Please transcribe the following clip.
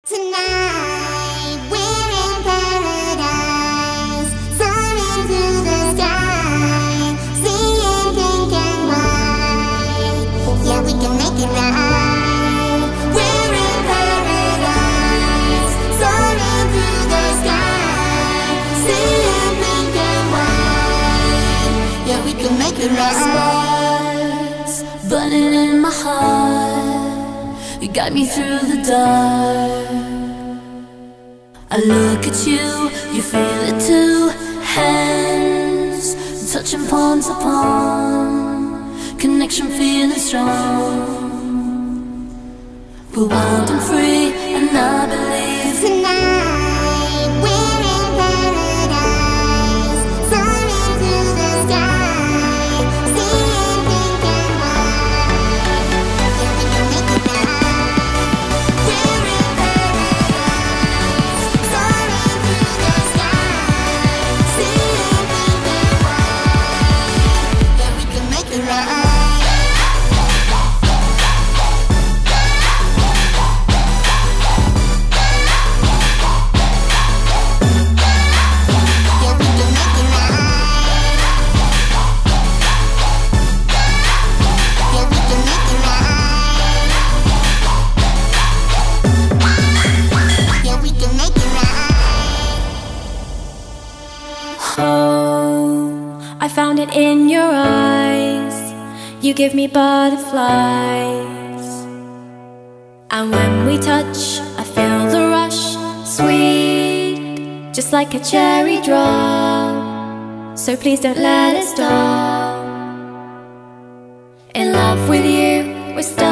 Tonight we're in paradise, soaring through the sky, seeing pink and white. Yeah, we can make it right. We're in paradise, soaring through the sky, seeing pink and white. Yeah, we can make it right. Sparks burning in my heart, you guide me through the dark. I look at you, you feel it too. Hands touching palm to palm, connection feeling strong. We're wild and free, and I believe tonight we're in paradise, soaring through the sky, seeing pink and white. Yeah, we can make it right. We're in paradise, soaring through the sky, seeing pink and white. Yeah, we can make it right. I found it in your eyes. You give me butterflies. And when we touch, I feel the rush. Sweet, just like a cherry drop. So please don't let it stop. In love with you, we're stuck.